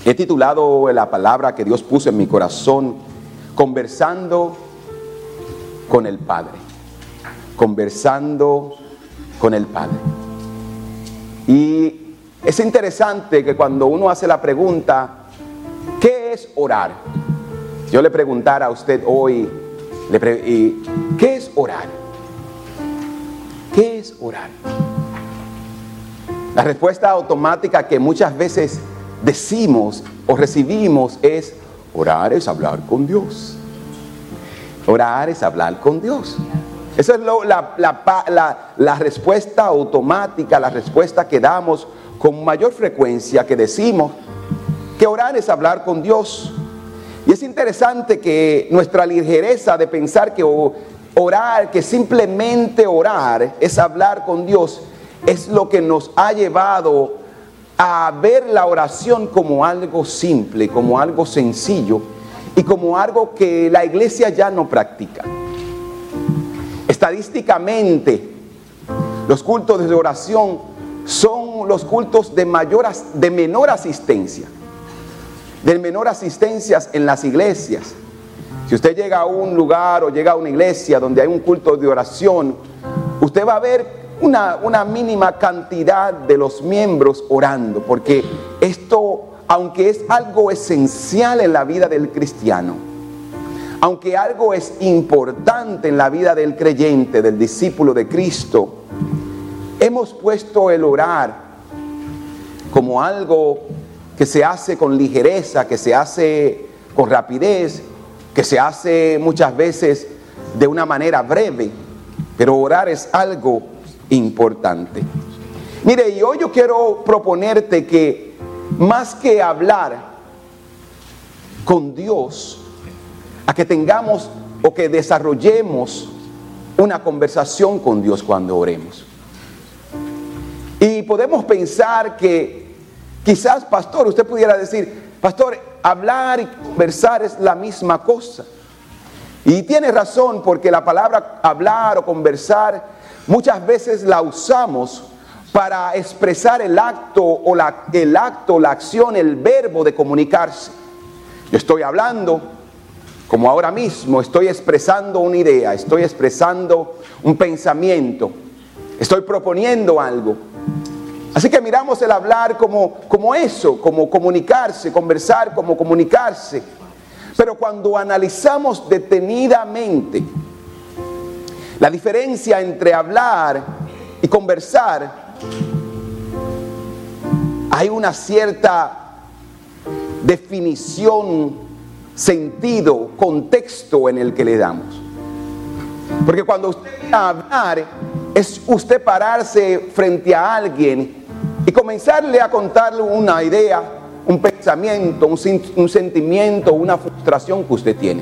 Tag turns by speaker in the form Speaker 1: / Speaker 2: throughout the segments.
Speaker 1: He titulado la palabra que Dios puso en mi corazón, Conversando con el Padre. Conversando con el Padre. Y es interesante que cuando uno hace la pregunta, ¿qué es orar? Yo le preguntara a usted hoy, ¿qué es orar? ¿Qué es orar? La respuesta automática que muchas veces decimos o recibimos es: orar es hablar con Dios. Orar es hablar con Dios. Esa es la respuesta automática, la respuesta que damos con mayor frecuencia, que decimos que orar es hablar con Dios. Y es interesante que nuestra ligereza de pensar que orar, que simplemente orar es hablar con Dios, es lo que nos ha llevado a ver la oración como algo simple, como algo sencillo y como algo que la iglesia ya no practica. Estadísticamente, los cultos de oración son los cultos de menor asistencia, en las iglesias. Si usted llega a un lugar o llega a una iglesia donde hay un culto de oración, usted va a ver una mínima cantidad de los miembros orando, porque esto, aunque es algo esencial en la vida del cristiano, aunque algo es importante en la vida del creyente, del discípulo de Cristo, hemos puesto el orar como algo que se hace con ligereza, que se hace con rapidez, que se hace muchas veces de una manera breve, pero orar es algo importante. Mire, y hoy yo quiero proponerte que más que hablar con Dios, a que tengamos o que desarrollemos una conversación con Dios cuando oremos. Y podemos pensar que quizás, pastor, usted pudiera decir: pastor, hablar y conversar es la misma cosa. Y tiene razón, porque la palabra hablar o conversar muchas veces la usamos para expresar el acto o la acción, el verbo de comunicarse. Yo estoy hablando, como ahora mismo, estoy expresando una idea, estoy expresando un pensamiento, estoy proponiendo algo. Así que miramos el hablar como eso, como comunicarse, conversar como comunicarse. Pero cuando analizamos detenidamente la diferencia entre hablar y conversar, hay una cierta definición, sentido, contexto en el que le damos. Porque cuando usted viene a hablar, es usted pararse frente a alguien y comenzarle a contarle una idea, un pensamiento, un sentimiento, una frustración que usted tiene.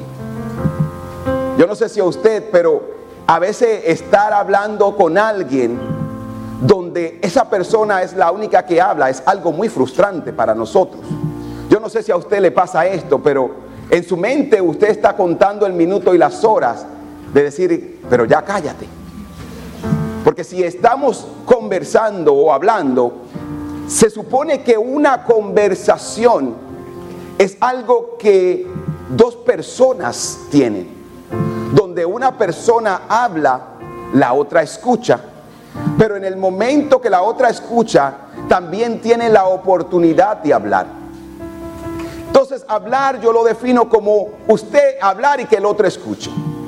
Speaker 1: Yo no sé si a usted, pero a veces estar hablando con alguien donde esa persona es la única que habla es algo muy frustrante para nosotros. Yo no sé si a usted le pasa esto, pero en su mente usted está contando el minuto y las horas de decir: pero ya cállate. Porque si estamos conversando o hablando, se supone que una conversación es algo que dos personas tienen, donde una persona habla, la otra escucha, pero en el momento que la otra escucha, también tiene la oportunidad de hablar. Entonces, hablar yo lo defino como usted hablar y que el otro escuche.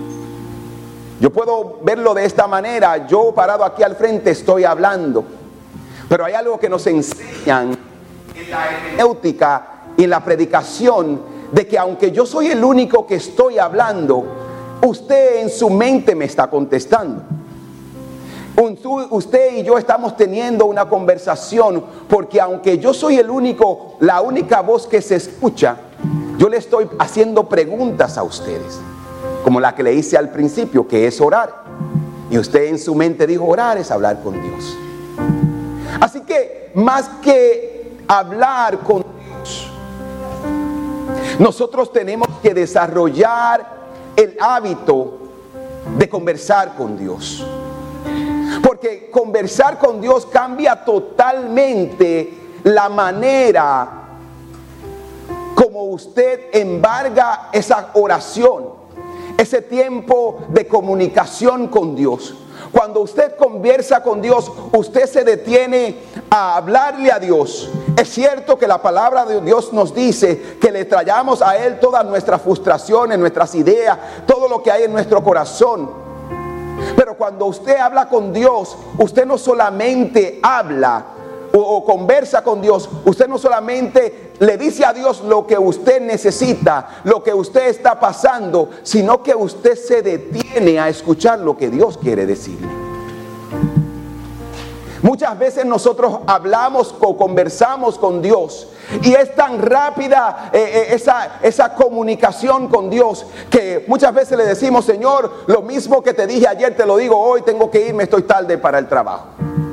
Speaker 1: Yo puedo verlo de esta manera: yo parado aquí al frente estoy hablando, pero hay algo que nos enseñan en la hermenéutica y en la predicación, de que aunque yo soy el único que estoy hablando, usted en su mente me está contestando. Usted y yo estamos teniendo una conversación, porque aunque yo soy la única voz que se escucha, yo le estoy haciendo preguntas a ustedes, como la que le hice al principio, que es orar. Y usted en su mente dijo: orar es hablar con Dios. Así que más que hablar con Dios, nosotros tenemos que desarrollar el hábito de conversar con Dios. Porque conversar con Dios cambia totalmente la manera usted embarga esa oración, ese tiempo de comunicación con Dios. Cuando usted conversa con Dios, usted se detiene a hablarle a Dios. Es cierto que la palabra de Dios nos dice que le traigamos a Él todas nuestras frustraciones, nuestras ideas, todo lo que hay en nuestro corazón. Pero cuando usted habla con Dios, usted no solamente habla o conversa con Dios, usted no solamente le dice a Dios lo que usted necesita, lo que usted está pasando, sino que usted se detiene a escuchar lo que Dios quiere decirle. Muchas veces nosotros hablamos o conversamos con Dios y es tan rápida esa comunicación con Dios que muchas veces le decimos: Señor, lo mismo que te dije ayer te lo digo hoy, tengo que irme, estoy tarde para el trabajo.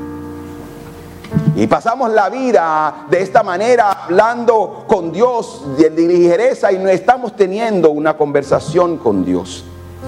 Speaker 1: Y pasamos la vida de esta manera, hablando con Dios de ligereza, y no estamos teniendo una conversación con Dios.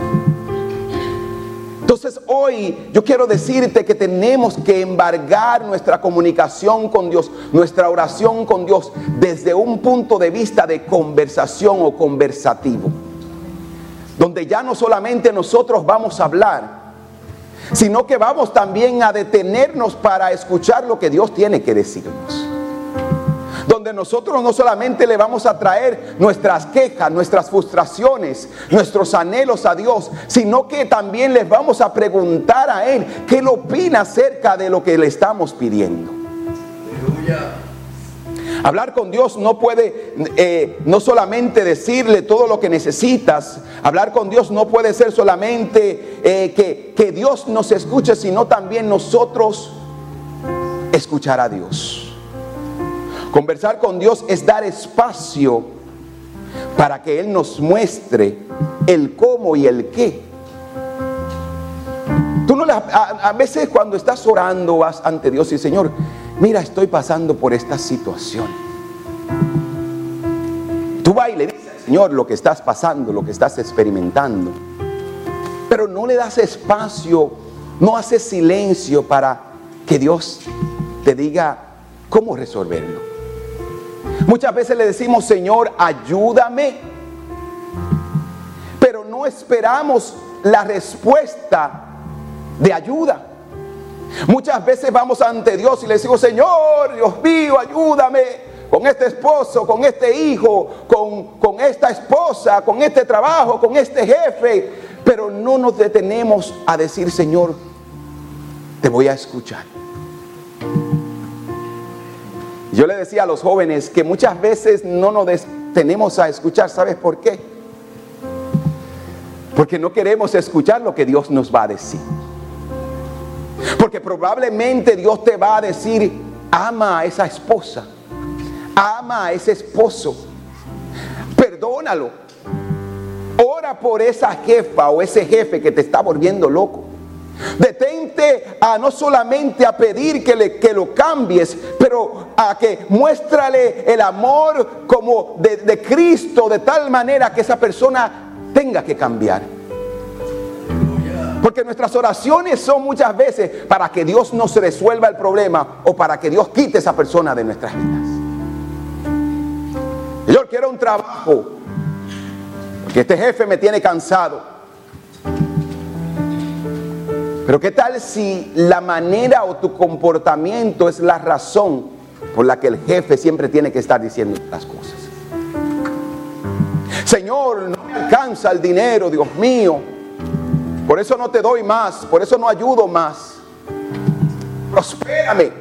Speaker 1: Entonces hoy yo quiero decirte que tenemos que embargar nuestra comunicación con Dios, nuestra oración con Dios, desde un punto de vista de conversación o conversativo, donde ya no solamente nosotros vamos a hablar, sino que vamos también a detenernos para escuchar lo que Dios tiene que decirnos. Donde nosotros no solamente le vamos a traer nuestras quejas, nuestras frustraciones, nuestros anhelos a Dios, sino que también les vamos a preguntar a Él qué Él opina acerca de lo que le estamos pidiendo. Aleluya. Hablar con Dios no puede no solamente decirle todo lo que necesitas. Hablar con Dios no puede ser solamente que Dios nos escuche, sino también nosotros escuchar a Dios. Conversar con Dios es dar espacio para que Él nos muestre el cómo y el qué. Tú no a veces cuando estás orando vas ante Dios y: Señor, mira, estoy pasando por esta situación. Tú vas y le dices al Señor lo que estás pasando, lo que estás experimentando, pero no le das espacio, no haces silencio para que Dios te diga cómo resolverlo. Muchas veces le decimos: Señor, ayúdame, pero no esperamos la respuesta de ayuda. Muchas veces vamos ante Dios y le decimos: Señor, Dios mío, ayúdame con este esposo, con este hijo, con esta esposa, con este trabajo, con este jefe. Pero no nos detenemos a decir: Señor, te voy a escuchar. Yo le decía a los jóvenes que muchas veces no nos detenemos a escuchar. ¿Sabes por qué? Porque no queremos escuchar lo que Dios nos va a decir. Porque probablemente Dios te va a decir: ama a esa esposa, ama a ese esposo, perdónalo, ora por esa jefa o ese jefe que te está volviendo loco. Detente a no solamente a pedir que lo cambies, pero a que muéstrale el amor como de Cristo, de tal manera que esa persona tenga que cambiar. Porque nuestras oraciones son muchas veces para que Dios nos resuelva el problema o para que Dios quite a esa persona de nuestras vidas. Yo quiero un trabajo porque este jefe me tiene cansado. Pero ¿qué tal si la manera o tu comportamiento es la razón por la que el jefe siempre tiene que estar diciendo las cosas? Señor, no me alcanza el dinero, Dios mío. Por eso no te doy más, por eso no ayudo más. Prospérame.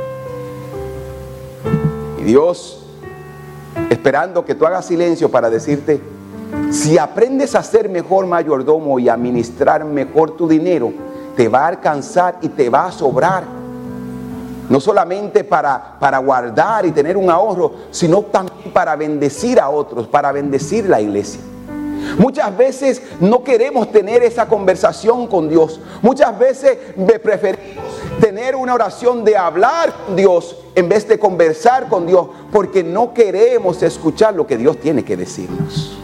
Speaker 1: Y Dios, esperando que tú hagas silencio para decirte: si aprendes a ser mejor mayordomo y a administrar mejor tu dinero, te va a alcanzar y te va a sobrar. No solamente para guardar y tener un ahorro, sino también para bendecir a otros, para bendecir la iglesia. Muchas veces no queremos tener esa conversación con Dios. Muchas veces preferimos tener una oración de hablar con Dios en vez de conversar con Dios, porque no queremos escuchar lo que Dios tiene que decirnos.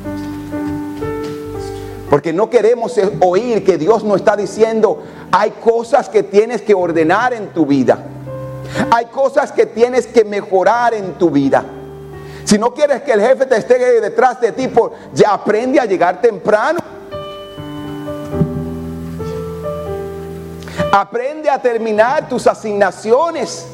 Speaker 1: Porque no queremos oír que Dios nos está diciendo: hay cosas que tienes que ordenar en tu vida. Hay cosas que tienes que mejorar en tu vida. Si no quieres que el jefe te esté detrás de ti, ya aprende a llegar temprano. Aprende a terminar tus asignaciones.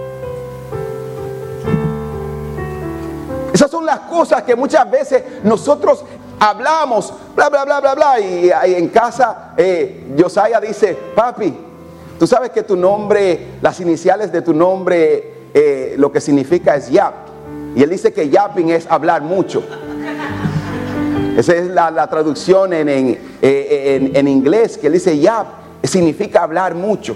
Speaker 1: Esas son las cosas que muchas veces nosotros hablamos, bla, bla, bla, bla, bla. Y en casa, Josiah dice: papi, tú sabes que tu nombre, las iniciales de tu nombre, lo que significa es Yap. Y él dice que yapping es hablar mucho. Esa es la traducción en inglés, que él dice yap, significa hablar mucho.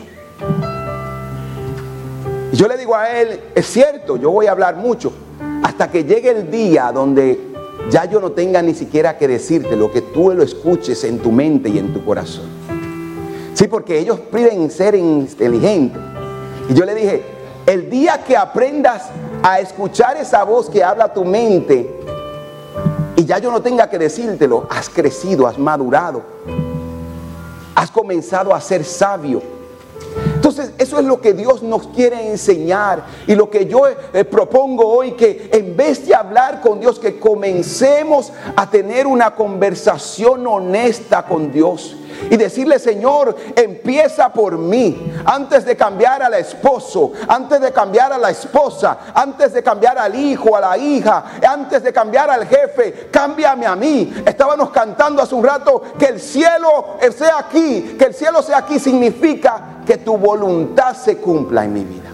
Speaker 1: Y yo le digo a él: es cierto, yo voy a hablar mucho, hasta que llegue el día donde ya yo no tenga ni siquiera que decirte, lo que tú lo escuches en tu mente y en tu corazón. Sí, porque ellos piden ser inteligentes. Y yo le dije: el día que aprendas a escuchar esa voz que habla tu mente y ya yo no tenga que decírtelo, has crecido, has madurado, has comenzado a ser sabio. Entonces eso es lo que Dios nos quiere enseñar, y lo que yo propongo hoy, que en vez de hablar con Dios, que comencemos a tener una conversación honesta con Dios y decirle: Señor, empieza por mí. Antes de cambiar al esposo, antes de cambiar a la esposa, antes de cambiar al hijo, a la hija, antes de cambiar al jefe, cámbiame a mí. Estábamos cantando hace un rato que el cielo sea aquí. Que el cielo sea aquí significa que tu voluntad se cumpla en mi vida.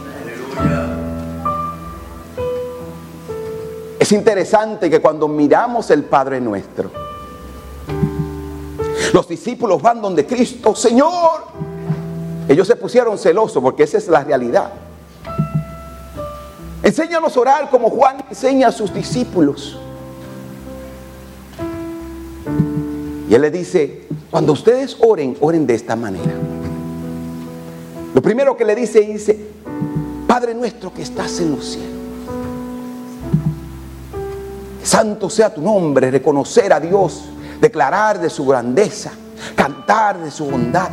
Speaker 1: Es interesante que cuando miramos el Padre Nuestro, los discípulos van donde Cristo: Señor. Ellos se pusieron celosos, porque esa es la realidad. Enséñanos a orar como Juan enseña a sus discípulos. Y él le dice: cuando ustedes oren, oren de esta manera. Lo primero que le dice: Padre nuestro que estás en los cielos, santo sea tu nombre. Reconocer a Dios, declarar de su grandeza, cantar de su bondad.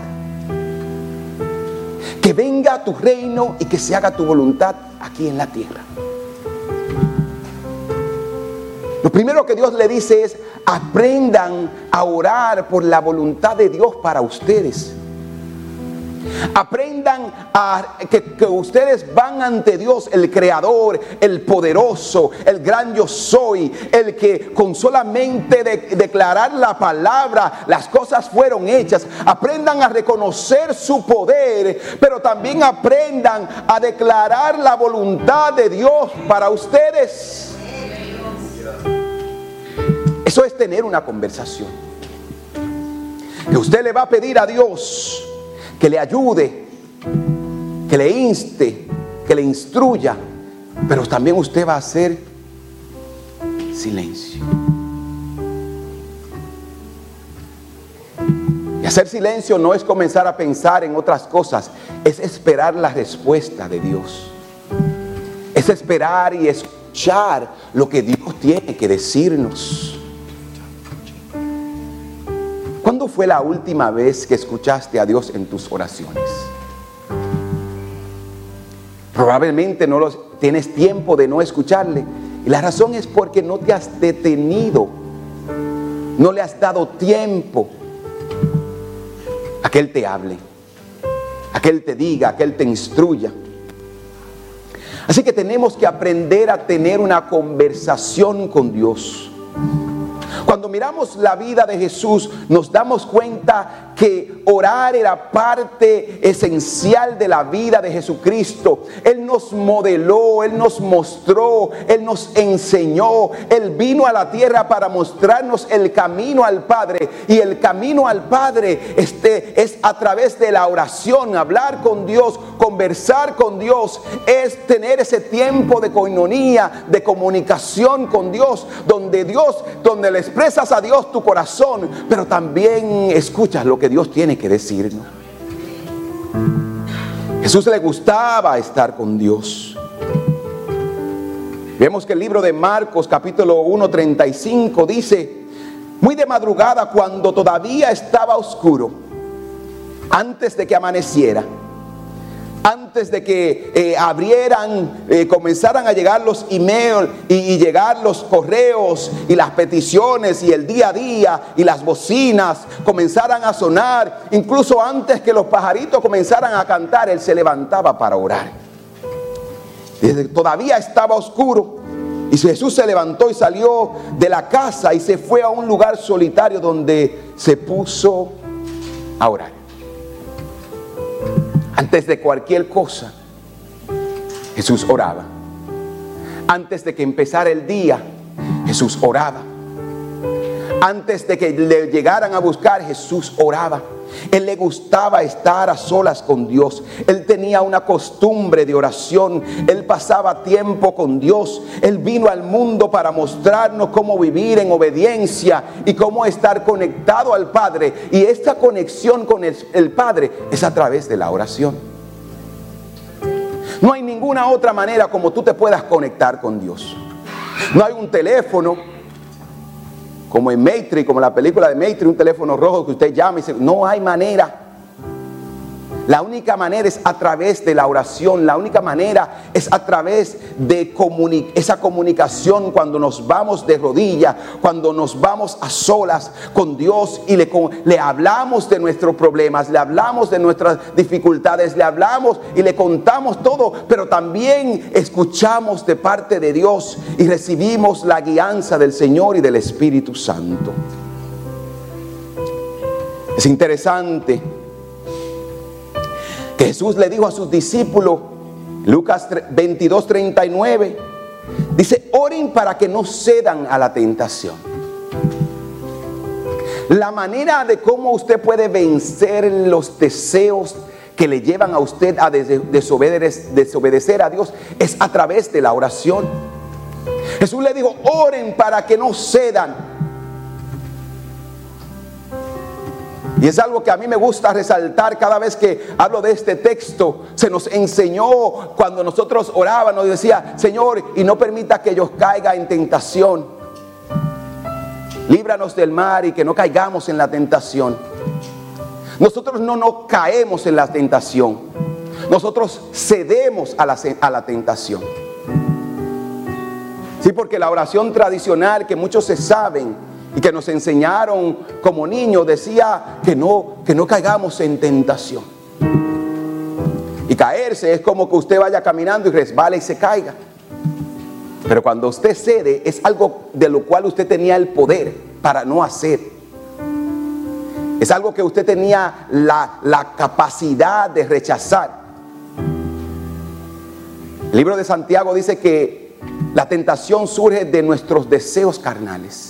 Speaker 1: Que venga tu reino y que se haga tu voluntad aquí en la tierra. Lo primero que Dios le dice es: aprendan a orar por la voluntad de Dios para ustedes. Aprendan a que ustedes van ante Dios, el creador, el poderoso, el gran yo soy, el que con solamente declarar la palabra las cosas fueron hechas. Aprendan a reconocer su poder, pero también aprendan a declarar la voluntad de Dios para ustedes. Eso es tener una conversación. Que usted le va a pedir a Dios que le ayude, que le inste, que le instruya, pero también usted va a hacer silencio. Y hacer silencio no es comenzar a pensar en otras cosas, es esperar la respuesta de Dios. Es esperar y escuchar lo que Dios tiene que decirnos. ¿Cuándo fue la última vez que escuchaste a Dios en tus oraciones? Probablemente no tienes tiempo de no escucharle. Y la razón es porque no te has detenido. No le has dado tiempo a que Él te hable, a que Él te diga, a que Él te instruya. Así que tenemos que aprender a tener una conversación con Dios. Cuando miramos la vida de Jesús, nos damos cuenta que orar era parte esencial de la vida de Jesucristo. Él nos modeló, Él nos mostró, Él nos enseñó. Él vino a la tierra para mostrarnos el camino al Padre. Y el camino al Padre es a través de la oración, hablar con Dios, conversar con Dios. Es tener ese tiempo de coinonía, de comunicación con Dios, donde le expresas a Dios tu corazón, pero también escuchas lo que Dios tiene que decirnos. Jesús le gustaba estar con Dios. Vemos que el libro de Marcos capítulo 1:35 dice: muy de madrugada, cuando todavía estaba oscuro, antes de que amaneciera, antes de que comenzaran a llegar los emails y llegar los correos y las peticiones y el día a día y las bocinas comenzaran a sonar, incluso antes que los pajaritos comenzaran a cantar, él se levantaba para orar. Todavía estaba oscuro y Jesús se levantó y salió de la casa y se fue a un lugar solitario donde se puso a orar. Antes de cualquier cosa, Jesús oraba. Antes de que empezara el día, Jesús oraba. Antes de que le llegaran a buscar, Jesús oraba. Él le gustaba estar a solas con Dios. Él tenía una costumbre de oración. Él pasaba tiempo con Dios. Él vino al mundo para mostrarnos cómo vivir en obediencia y cómo estar conectado al Padre. Y esta conexión con el Padre es a través de la oración. No hay ninguna otra manera como tú te puedas conectar con Dios. No hay un teléfono como en Matrix, como la película de Matrix, un teléfono rojo que usted llama y dice, no hay manera. La única manera es a través de la oración. La única manera es a través de esa comunicación cuando nos vamos de rodillas, cuando nos vamos a solas con Dios y le hablamos de nuestros problemas, le hablamos de nuestras dificultades, le hablamos y le contamos todo, pero también escuchamos de parte de Dios y recibimos la guianza del Señor y del Espíritu Santo. Es interesante que Jesús le dijo a sus discípulos, Lucas 22:39, dice, oren para que no cedan a la tentación. La manera de cómo usted puede vencer los deseos que le llevan a usted a desobedecer a Dios es a través de la oración. Jesús le dijo, oren para que no cedan. Y es algo que a mí me gusta resaltar cada vez que hablo de este texto. Se nos enseñó cuando nosotros orábamos, decía, Señor, y no permita que yo caiga en tentación. Líbranos del mal y que no caigamos en la tentación. Nosotros no nos caemos en la tentación. Nosotros cedemos a la tentación. Sí, porque la oración tradicional que muchos se saben y que nos enseñaron como niños decía que no caigamos en tentación. Y caerse es como que usted vaya caminando y resbala y se caiga. Pero cuando usted cede es algo de lo cual usted tenía el poder para no hacer. Es algo que usted tenía la capacidad de rechazar. El libro de Santiago dice que la tentación surge de nuestros deseos carnales.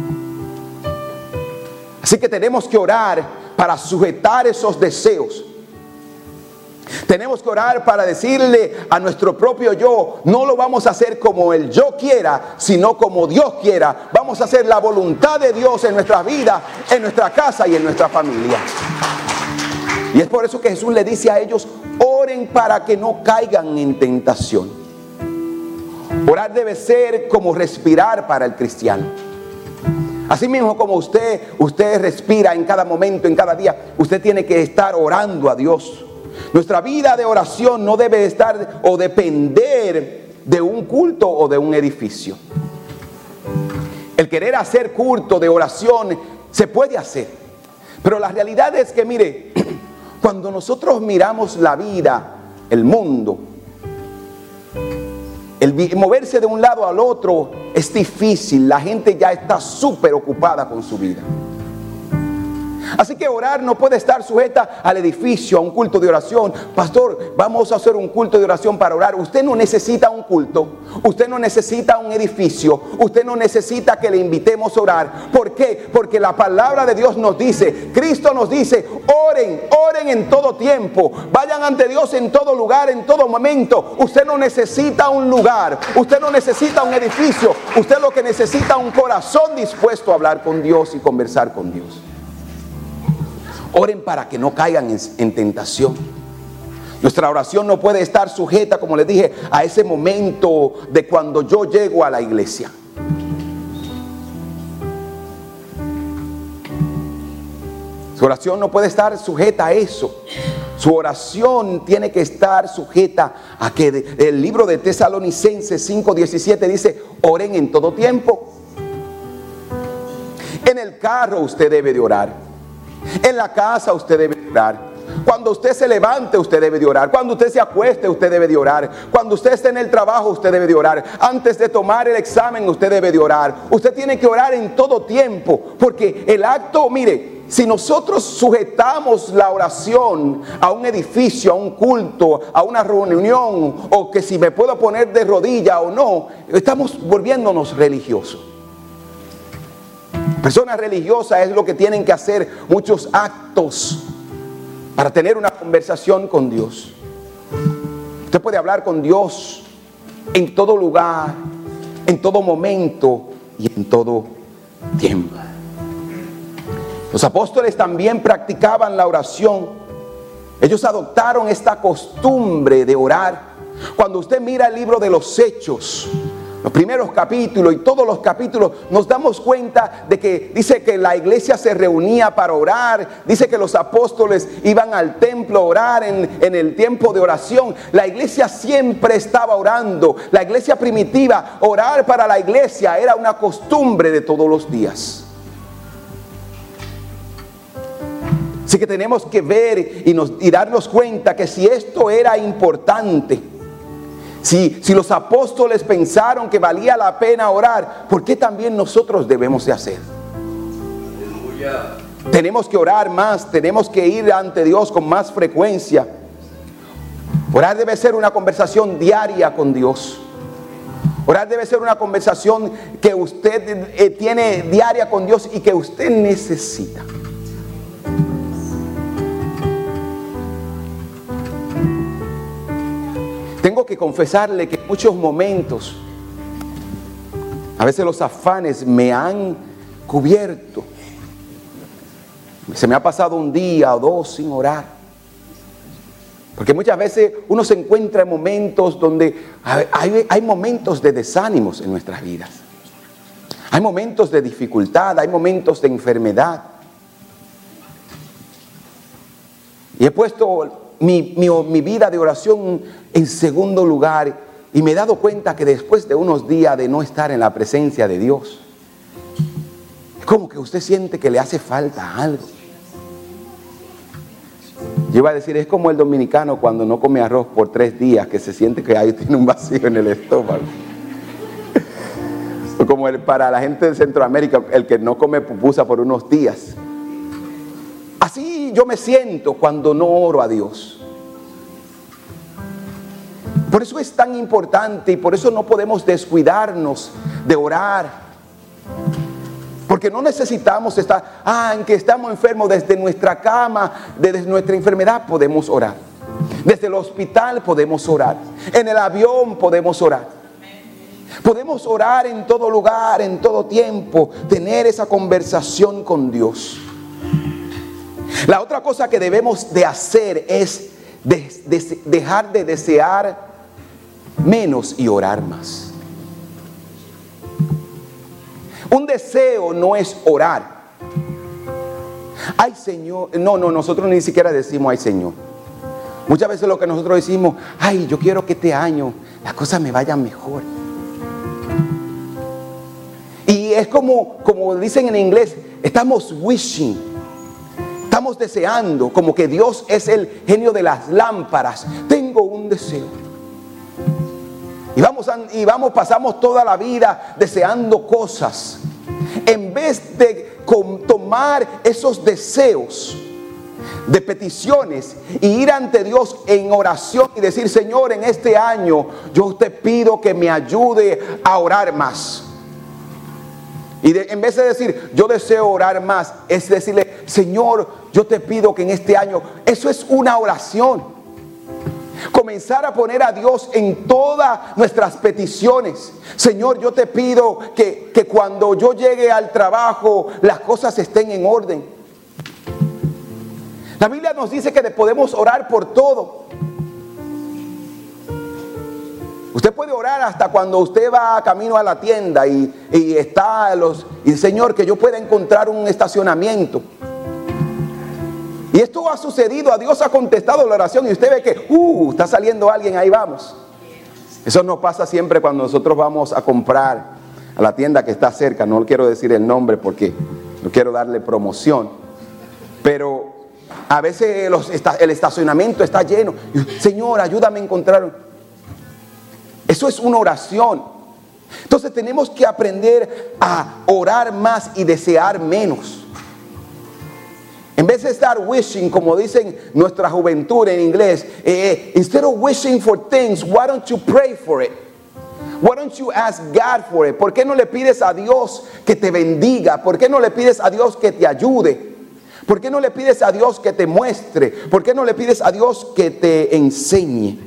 Speaker 1: Así que tenemos que orar para sujetar esos deseos. Tenemos que orar para decirle a nuestro propio yo, no lo vamos a hacer como el yo quiera, sino como Dios quiera. Vamos a hacer la voluntad de Dios en nuestras vidas, en nuestra casa y en nuestra familia. Y es por eso que Jesús le dice a ellos, oren para que no caigan en tentación. Orar debe ser como respirar para el cristiano. Así mismo como usted respira en cada momento, en cada día, usted tiene que estar orando a Dios. Nuestra vida de oración no debe estar o depender de un culto o de un edificio. El querer hacer culto de oración se puede hacer, pero la realidad es que, mire, cuando nosotros miramos la vida, el mundo, el moverse de un lado al otro es difícil. La gente ya está súper ocupada con su vida. Así que orar no puede estar sujeta al edificio, a un culto de oración. Pastor, vamos a hacer un culto de oración para orar. Usted no necesita un culto. Usted no necesita un edificio. Usted no necesita que le invitemos a orar. ¿Por qué? Porque la palabra de Dios nos dice, Cristo nos dice, oren en todo tiempo. Vayan ante Dios en todo lugar, en todo momento. Usted no necesita un lugar. Usted no necesita un edificio. Usted lo que necesita es un corazón dispuesto a hablar con Dios y conversar con Dios. Oren para que no caigan en tentación. Nuestra oración no puede estar sujeta, como les dije, a ese momento de cuando yo llego a la iglesia. Su oración no puede estar sujeta a eso. Su oración tiene que estar sujeta a que el libro de Tesalonicenses 5:17 dice: oren en todo tiempo. En el carro usted debe de orar. En la casa usted debe de orar. Cuando usted se levante, usted debe de orar. Cuando usted se acueste, usted debe de orar. Cuando usted esté en el trabajo, usted debe de orar. Antes de tomar el examen, usted debe de orar. Usted tiene que orar en todo tiempo, porque el acto, mire, si nosotros sujetamos la oración a un edificio, a un culto, a una reunión, o que si me puedo poner de rodilla o no, estamos volviéndonos religiosos. Personas religiosas es lo que tienen que hacer muchos actos para tener una conversación con Dios. Usted puede hablar con Dios en todo lugar, en todo momento y en todo tiempo. Los apóstoles también practicaban la oración. Ellos adoptaron esta costumbre de orar. Cuando usted mira el libro de los Hechos, los primeros capítulos y todos los capítulos, nos damos cuenta de que dice que la iglesia se reunía para orar. Dice que los apóstoles iban al templo a orar en el tiempo de oración. La iglesia siempre estaba orando. La iglesia primitiva, orar para la iglesia era una costumbre de todos los días. Así que tenemos que ver y darnos cuenta que si esto era importante, si los apóstoles pensaron que valía la pena orar, ¿por qué también nosotros debemos de hacer? Aleluya. Tenemos que orar más, tenemos que ir ante Dios con más frecuencia. Orar debe ser una conversación diaria con Dios. Orar debe ser una conversación que usted tiene diaria con Dios y que usted necesita. Tengo que confesarle que en muchos momentos, a veces los afanes me han cubierto. Se me ha pasado un día o dos sin orar. Porque muchas veces uno se encuentra en momentos donde hay momentos de desánimos en nuestras vidas. Hay momentos de dificultad, hay momentos de enfermedad. Y he puesto mi vida de oración en segundo lugar, y me he dado cuenta que después de unos días de no estar en la presencia de Dios, es como que usted siente que le hace falta algo. Yo iba a decir, es como el dominicano cuando no come arroz por 3 días, que se siente que ahí tiene un vacío en el estómago. O como para la gente de Centroamérica, el que no come pupusa por unos días. Así yo me siento cuando no oro a Dios. Por eso es tan importante y por eso no podemos descuidarnos de orar. Porque no necesitamos estar, en que estamos enfermos, desde nuestra cama, desde nuestra enfermedad podemos orar. Desde el hospital podemos orar. En el avión podemos orar. Podemos orar en todo lugar, en todo tiempo, tener esa conversación con Dios. La otra cosa que debemos de hacer es dejar de desear menos y orar más. Un deseo no es orar. Ay, Señor. No, nosotros ni siquiera decimos ay, Señor. Muchas veces lo que nosotros decimos, ay, yo quiero que este año las cosas me vayan mejor. Y es como dicen en inglés, estamos wishing. Estamos deseando, como que Dios es el genio de las lámparas. Tengo un deseo. Pasamos toda la vida deseando cosas. En vez de tomar esos deseos de peticiones y ir ante Dios en oración y decir, Señor, en este año yo te pido que me ayude a orar más. Y en vez de decir, yo deseo orar más, es decirle, Señor, yo te pido que en este año, eso es una oración. Comenzar a poner a Dios en todas nuestras peticiones. Señor, yo te pido que cuando yo llegue al trabajo, las cosas estén en orden. La Biblia nos dice que podemos orar por todo. Usted puede orar hasta cuando usted va camino a la tienda y Señor, que yo pueda encontrar un estacionamiento. Y esto ha sucedido, a Dios ha contestado la oración y usted ve que, está saliendo alguien, ahí vamos. Eso nos pasa siempre cuando nosotros vamos a comprar a la tienda que está cerca. No quiero decir el nombre porque no quiero darle promoción. Pero a veces el estacionamiento está lleno. Señor, ayúdame a encontrar. Eso es una oración. Entonces tenemos que aprender a orar más y desear menos. En vez de estar wishing, como dicen nuestra juventud en inglés, instead of wishing for things, why don't you pray for it? Why don't you ask God for it? ¿Por qué no le pides a Dios que te bendiga? ¿Por qué no le pides a Dios que te ayude? ¿Por qué no le pides a Dios que te muestre? ¿Por qué no le pides a Dios que te enseñe?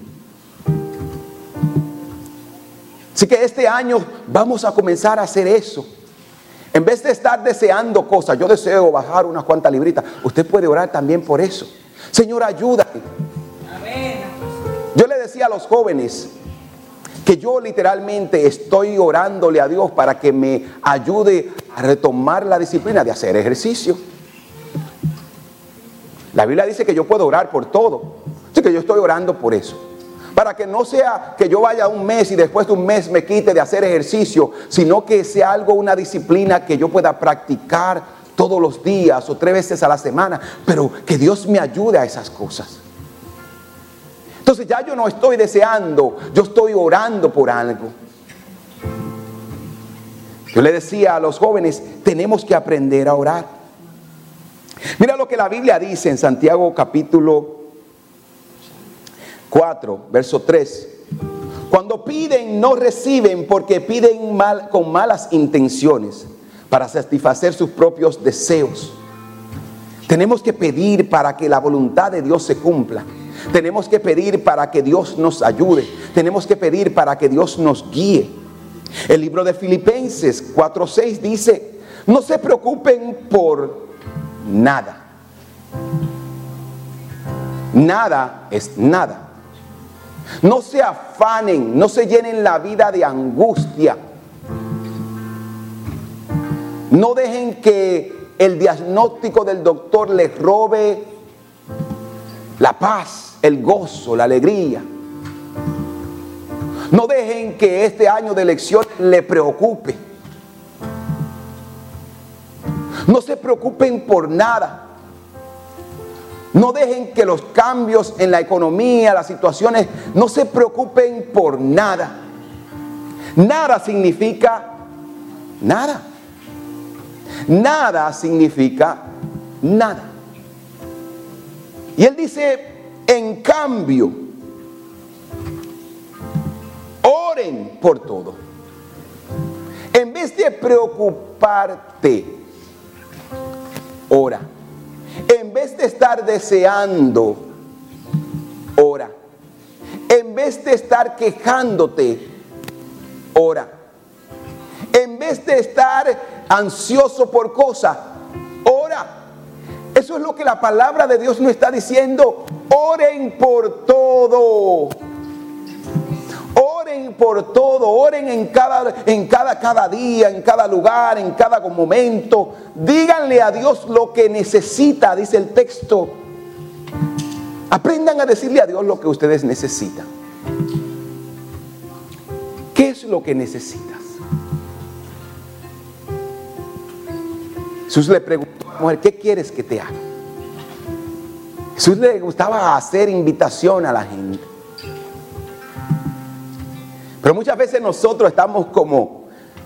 Speaker 1: Así que este año vamos a comenzar a hacer eso. En vez de estar deseando cosas, yo deseo bajar unas cuantas libritas, usted puede orar también por eso. Señor, ayúdame. Amén. Yo le decía a los jóvenes que yo literalmente estoy orándole a Dios para que me ayude a retomar la disciplina de hacer ejercicio. La Biblia dice que yo puedo orar por todo. Así que yo estoy orando por eso. Para que no sea que yo vaya un mes y después de un mes me quite de hacer ejercicio, sino que sea algo, una disciplina que yo pueda practicar todos los días o 3 veces a la semana, pero que Dios me ayude a esas cosas. Entonces ya yo no estoy deseando, yo estoy orando por algo. Yo le decía a los jóvenes, tenemos que aprender a orar. Mira lo que la Biblia dice en Santiago capítulo 4, verso 3. Cuando piden no reciben porque piden con malas intenciones para satisfacer sus propios deseos. Tenemos que pedir para que la voluntad de Dios se cumpla. Tenemos que pedir para que Dios nos ayude. Tenemos que pedir para que Dios nos guíe. El libro de Filipenses 4:6 dice: no se preocupen por nada. Nada es nada. No se afanen, no se llenen la vida de angustia. No dejen que el diagnóstico del doctor les robe la paz, el gozo, la alegría. No dejen que este año de elecciones le preocupe. No se preocupen por nada. No dejen que los cambios en la economía, las situaciones, no se preocupen por nada. Nada significa nada. Nada significa nada. Y él dice, en cambio, oren por todo. En vez de preocuparte, ora. En vez de estar deseando, ora. En vez de estar quejándote, ora. En vez de estar ansioso por cosas, ora. Eso es lo que la palabra de Dios nos está diciendo. Oren por todo. Oren por todo, oren en cada día, en cada lugar, en cada momento. Díganle a Dios lo que necesita, dice el texto. Aprendan a decirle a Dios lo que ustedes necesitan. ¿Qué es lo que necesitas? Jesús le preguntó a la mujer, ¿qué quieres que te haga? Jesús le gustaba hacer invitación a la gente. Pero muchas veces nosotros estamos como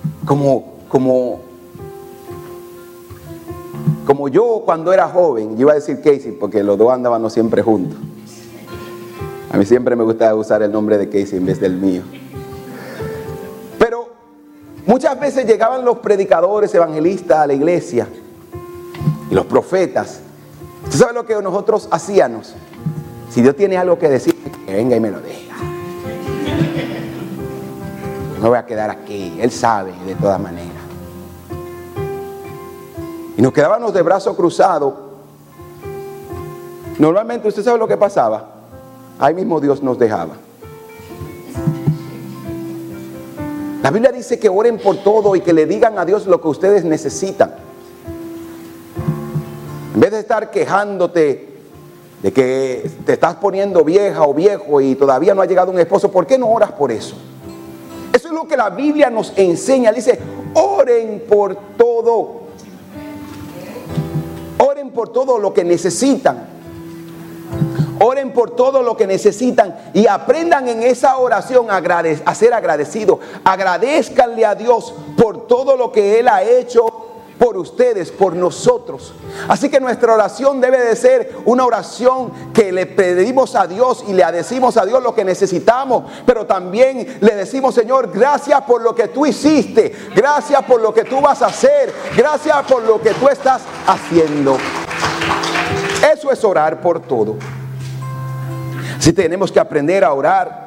Speaker 1: yo cuando era joven. Yo iba a decir Casey porque los dos andábamos siempre juntos. A mí siempre me gusta usar el nombre de Casey en vez del mío. Pero muchas veces llegaban los predicadores, evangelistas a la iglesia y los profetas. ¿Usted sabe lo que nosotros hacíamos? Si Dios tiene algo que decir, que venga y me lo diga. No voy a quedar aquí, Él sabe de todas maneras. Y nos quedábamos de brazos cruzados. Normalmente, ¿usted sabe lo que pasaba? Ahí mismo Dios nos dejaba. La Biblia dice que oren por todo y que le digan a Dios lo que ustedes necesitan. En vez de estar quejándote de que te estás poniendo vieja o viejo y todavía no ha llegado un esposo, ¿por qué no oras por eso? Eso es lo que la Biblia nos enseña. Dice, oren por todo. Oren por todo lo que necesitan. Oren por todo lo que necesitan y aprendan en esa oración a ser agradecidos. Agradézcanle a Dios por todo lo que Él ha hecho por ustedes, por nosotros. Así que nuestra oración debe de ser una oración que le pedimos a Dios y le decimos a Dios lo que necesitamos, pero también le decimos, Señor, gracias por lo que tú hiciste, gracias por lo que tú vas a hacer, gracias por lo que tú estás haciendo. Eso es orar por todo. Así tenemos que aprender a orar.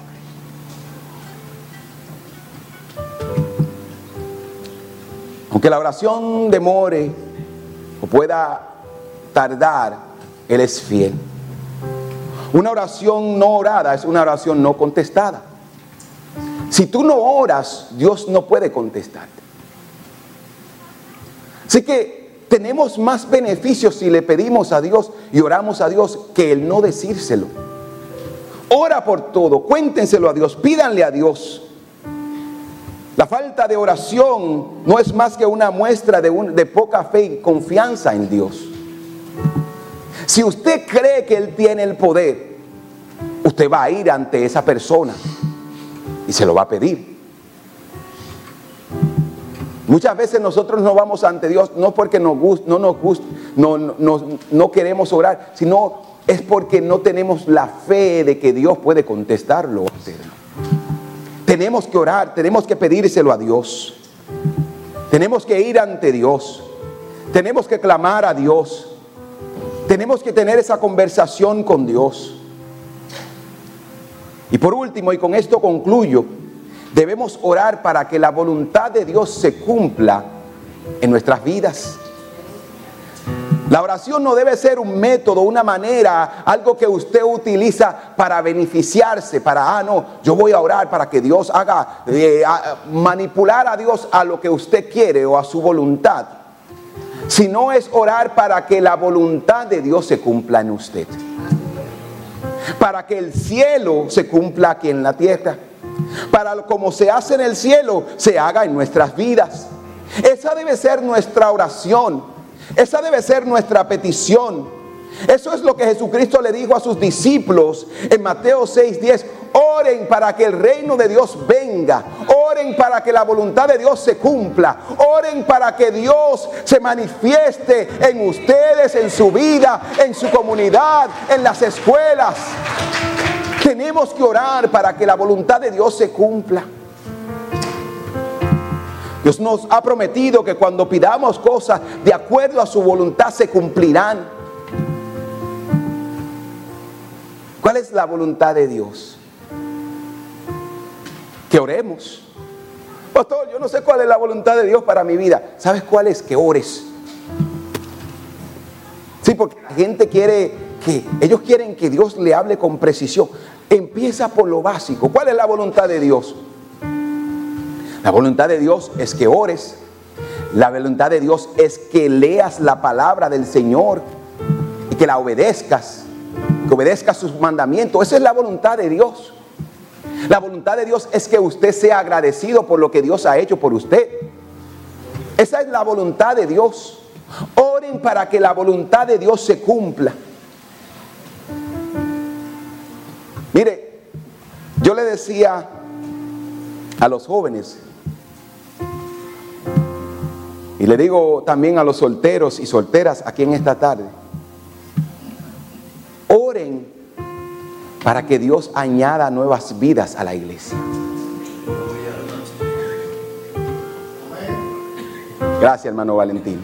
Speaker 1: Aunque la oración demore o pueda tardar, Él es fiel. Una oración no orada es una oración no contestada. Si tú no oras, Dios no puede contestarte. Así que tenemos más beneficios si le pedimos a Dios y oramos a Dios que el no decírselo. Ora por todo, cuéntenselo a Dios, pídanle a Dios. La falta de oración no es más que una muestra de poca fe y confianza en Dios. Si usted cree que Él tiene el poder, usted va a ir ante esa persona y se lo va a pedir. Muchas veces nosotros no vamos ante Dios no porque no queremos orar, sino es porque no tenemos la fe de que Dios puede contestarlo o hacerlo. Tenemos que orar, tenemos que pedírselo a Dios. Tenemos que ir ante Dios. Tenemos que clamar a Dios. Tenemos que tener esa conversación con Dios. Y por último, y con esto concluyo, debemos orar para que la voluntad de Dios se cumpla en nuestras vidas. La oración no debe ser un método, una manera, algo que usted utiliza para beneficiarse, no, yo voy a orar para que Dios haga, manipular a Dios a lo que usted quiere o a su voluntad. Sino es orar para que la voluntad de Dios se cumpla en usted. Para que el cielo se cumpla aquí en la tierra. Para como se hace en el cielo, se haga en nuestras vidas. Esa debe ser nuestra oración. Esa debe ser nuestra petición. Eso es lo que Jesucristo le dijo a sus discípulos en Mateo 6:10. Oren para que el reino de Dios venga. Oren para que la voluntad de Dios se cumpla. Oren para que Dios se manifieste en ustedes, en su vida, en su comunidad, en las escuelas. Tenemos que orar para que la voluntad de Dios se cumpla. Dios nos ha prometido que cuando pidamos cosas de acuerdo a su voluntad se cumplirán. ¿Cuál es la voluntad de Dios? Que oremos. Pastor, yo no sé cuál es la voluntad de Dios para mi vida. ¿Sabes cuál es? Que ores. Sí, porque la gente ellos quieren que Dios le hable con precisión. Empieza por lo básico. ¿Cuál es la voluntad de Dios? La voluntad de Dios es que ores. La voluntad de Dios es que leas la palabra del Señor y que la obedezcas, que obedezcas sus mandamientos. Esa es la voluntad de Dios. La voluntad de Dios es que usted sea agradecido por lo que Dios ha hecho por usted. Esa es la voluntad de Dios. Oren para que la voluntad de Dios se cumpla. Mire, yo le decía a los jóvenes, y le digo también a los solteros y solteras aquí en esta tarde, oren para que Dios añada nuevas vidas a la iglesia. Gracias, hermano Valentín.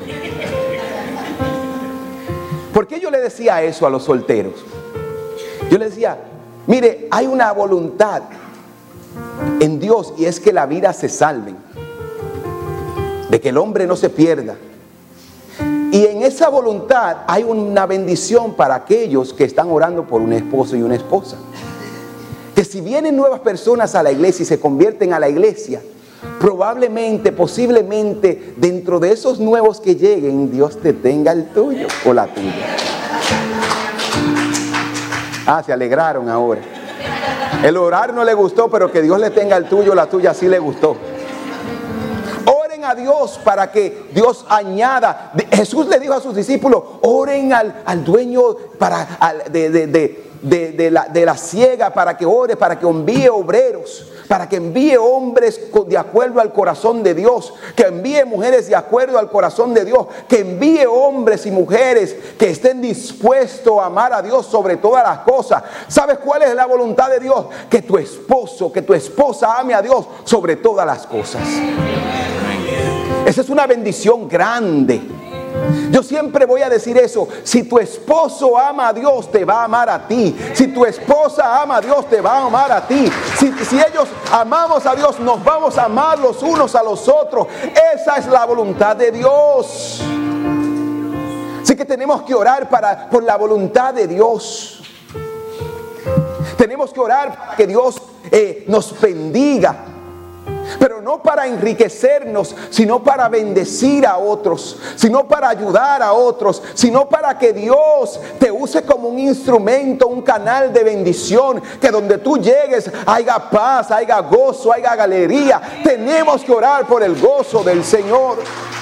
Speaker 1: ¿Por qué yo le decía eso a los solteros? Yo le decía, mire, hay una voluntad en Dios y es que la vida se salven, de que el hombre no se pierda. Y en esa voluntad hay una bendición para aquellos que están orando por un esposo y una esposa. Que si vienen nuevas personas a la iglesia y se convierten a la iglesia, probablemente, posiblemente, dentro de esos nuevos que lleguen, Dios te tenga el tuyo o la tuya. Ah, se alegraron ahora. El orar no le gustó, pero que Dios le tenga el tuyo, la tuya sí le gustó. Oren a Dios para que Dios añada. Jesús le dijo a sus discípulos, oren al dueño de la siega para que ore, para que envíe obreros, para que envíe hombres de acuerdo al corazón de Dios, que envíe mujeres de acuerdo al corazón de Dios, que envíe hombres y mujeres que estén dispuestos a amar a Dios sobre todas las cosas. ¿Sabes cuál es la voluntad de Dios? Que tu esposo, que tu esposa ame a Dios sobre todas las cosas. Esa es una bendición grande. Yo siempre voy a decir eso. Si tu esposo ama a Dios, te va a amar a ti. Si tu esposa ama a Dios, te va a amar a ti. Si ellos amamos a Dios, nos vamos a amar los unos a los otros. Esa es la voluntad de Dios. Así que tenemos que orar por la voluntad de Dios. Tenemos que orar para que Dios nos bendiga. Pero no para enriquecernos, sino para bendecir a otros, sino para ayudar a otros, sino para que Dios te use como un instrumento, un canal de bendición, que donde tú llegues haya paz, haya gozo, haya galería. Tenemos que orar por el gozo del Señor.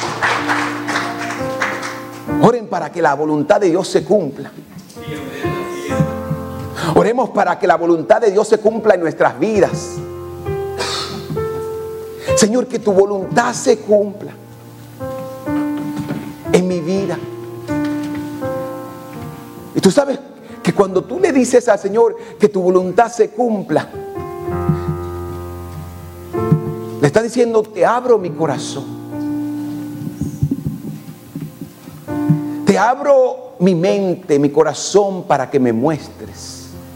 Speaker 1: Oren para que la voluntad de Dios se cumpla. Oremos para que la voluntad de Dios se cumpla en nuestras vidas. Señor, que tu voluntad se cumpla en mi vida. Y tú sabes que cuando tú le dices al Señor que tu voluntad se cumpla, le está diciendo, te abro mi corazón. Te abro mi mente, mi corazón para que me muestres.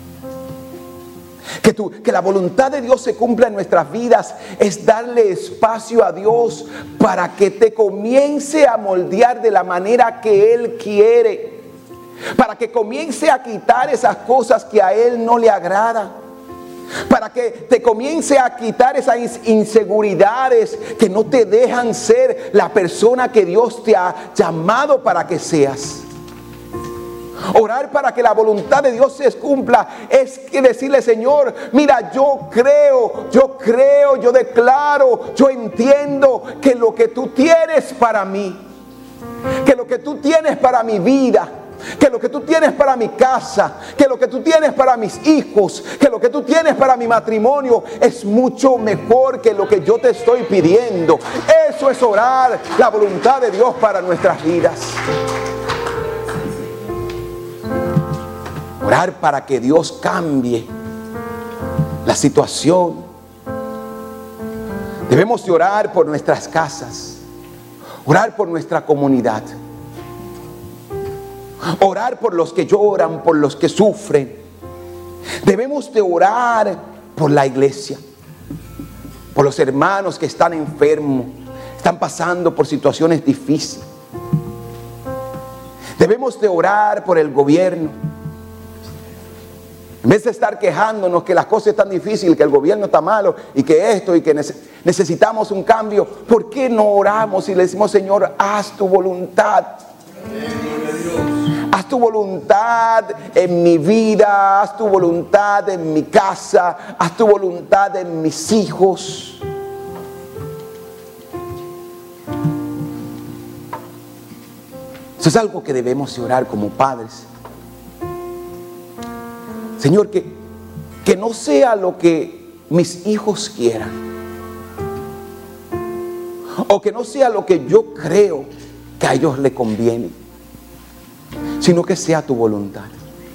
Speaker 1: Que la voluntad de Dios se cumpla en nuestras vidas es darle espacio a Dios para que te comience a moldear de la manera que Él quiere. Para que comience a quitar esas cosas que a Él no le agradan. Para que te comience a quitar esas inseguridades que no te dejan ser la persona que Dios te ha llamado para que seas. Orar para que la voluntad de Dios se cumpla es decirle, Señor, mira, yo creo, yo declaro, yo entiendo que lo que tú tienes para mí, que lo que tú tienes para mi vida, que lo que tú tienes para mi casa, que lo que tú tienes para mis hijos, que lo que tú tienes para mi matrimonio es mucho mejor que lo que yo te estoy pidiendo. Eso es orar la voluntad de Dios para nuestras vidas. Orar para que Dios cambie la situación. Debemos de orar por nuestras casas, orar por nuestra comunidad, orar por los que lloran, por los que sufren. Debemos de orar por la iglesia, por los hermanos que están enfermos, están pasando por situaciones difíciles. Debemos de orar por el gobierno. En vez de estar quejándonos que las cosas están difíciles, que el gobierno está malo y que esto y que necesitamos un cambio, ¿por qué no oramos y le decimos, Señor, haz tu voluntad? Haz tu voluntad en mi vida, haz tu voluntad en mi casa, haz tu voluntad en mis hijos. Eso es algo que debemos orar como padres. Señor, que no sea lo que mis hijos quieran, o que no sea lo que yo creo que a ellos le conviene, sino que sea tu voluntad.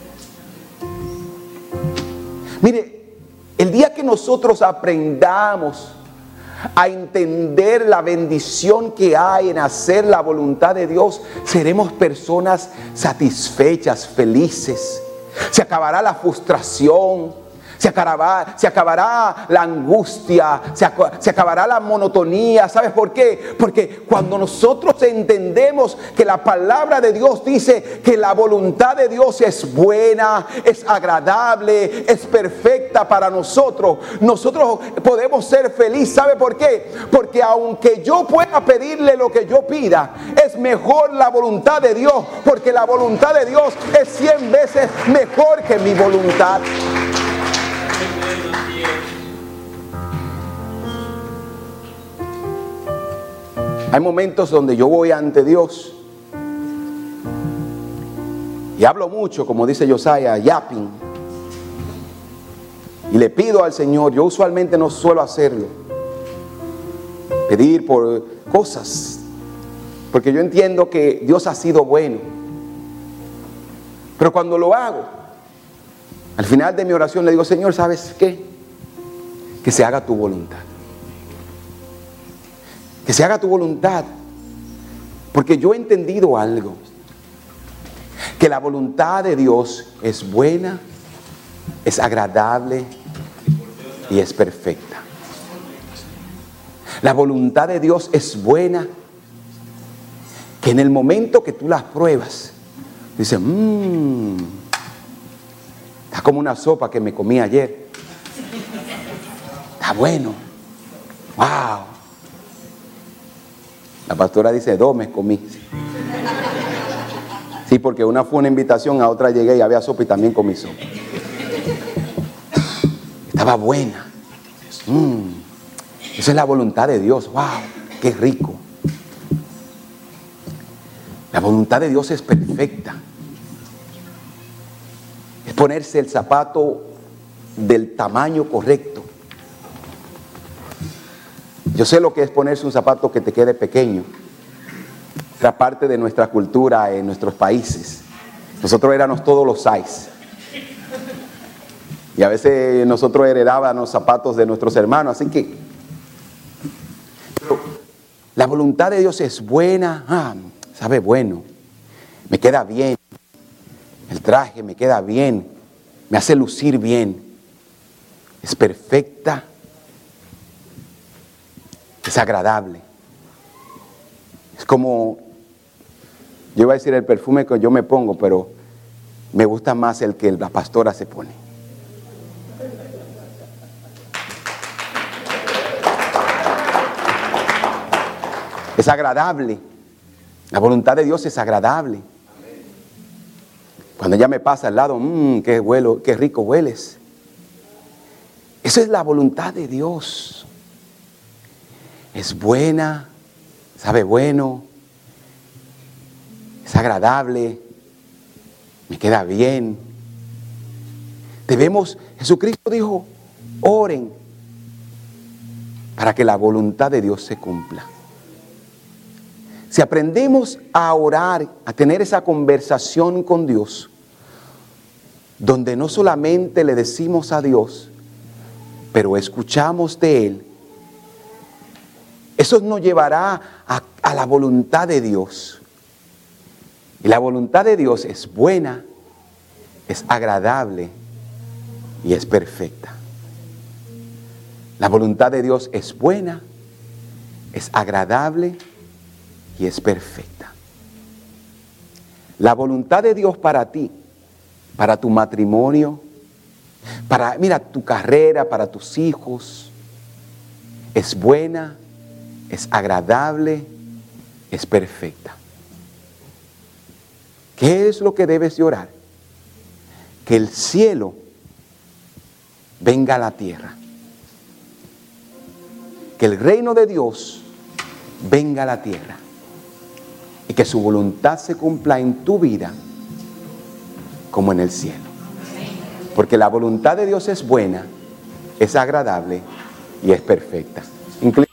Speaker 1: Mire, el día que nosotros aprendamos a entender la bendición que hay en hacer la voluntad de Dios, seremos personas satisfechas, felices. Se acabará la frustración, Se acabará la angustia, se acabará la monotonía. ¿Sabes por qué? Porque cuando nosotros entendemos que la palabra de Dios dice que la voluntad de Dios es buena, es agradable, es perfecta para nosotros, nosotros podemos ser felices. ¿Sabe por qué? Porque aunque yo pueda pedirle lo que yo pida, es mejor la voluntad de Dios, porque la voluntad de Dios es 100 veces mejor que mi voluntad. Hay momentos donde yo voy ante Dios y hablo mucho, como dice Josiah, yapping, y le pido al Señor. Yo usualmente no suelo hacerlo, pedir por cosas, porque yo entiendo que Dios ha sido bueno. Pero cuando lo hago, al final de mi oración le digo: Señor, ¿sabes qué? Que se haga tu voluntad. Que se haga tu voluntad. Porque yo he entendido algo. Que la voluntad de Dios es buena, es agradable y es perfecta. La voluntad de Dios es buena, que en el momento que tú las pruebas, dices: está como una sopa que me comí ayer. Está bueno. Wow. La pastora dice: 2 me comí. Sí, porque una fue una invitación, a otra llegué y había sopa y también comí sopa. Estaba buena. Esa es la voluntad de Dios. ¡Wow! ¡Qué rico! La voluntad de Dios es perfecta. Es ponerse el zapato del tamaño correcto. Yo sé lo que es ponerse un zapato que te quede pequeño. Era parte de nuestra cultura en nuestros países. Nosotros éramos todos los size. Y a veces nosotros heredábamos zapatos de nuestros hermanos. Así que pero la voluntad de Dios es buena. Sabe bueno. Me queda bien. El traje me queda bien. Me hace lucir bien. Es perfecta. Es agradable. Es como, yo iba a decir el perfume que yo me pongo, pero me gusta más el que la pastora se pone. Es agradable. La voluntad de Dios es agradable. Cuando ella me pasa al lado, qué rico hueles. Esa es la voluntad de Dios. Es buena, sabe bueno, es agradable, me queda bien. Jesucristo dijo: oren para que la voluntad de Dios se cumpla. Si aprendemos a orar, a tener esa conversación con Dios, donde no solamente le decimos a Dios, pero escuchamos de Él, eso nos llevará a la voluntad de Dios. Y la voluntad de Dios es buena, es agradable y es perfecta. La voluntad de Dios es buena, es agradable y es perfecta. La voluntad de Dios para ti, para tu matrimonio, para tu carrera, para tus hijos, es buena, es agradable, es perfecta. ¿Qué es lo que debes de orar? Que el cielo venga a la tierra. Que el reino de Dios venga a la tierra. Y que su voluntad se cumpla en tu vida como en el cielo. Porque la voluntad de Dios es buena, es agradable y es perfecta.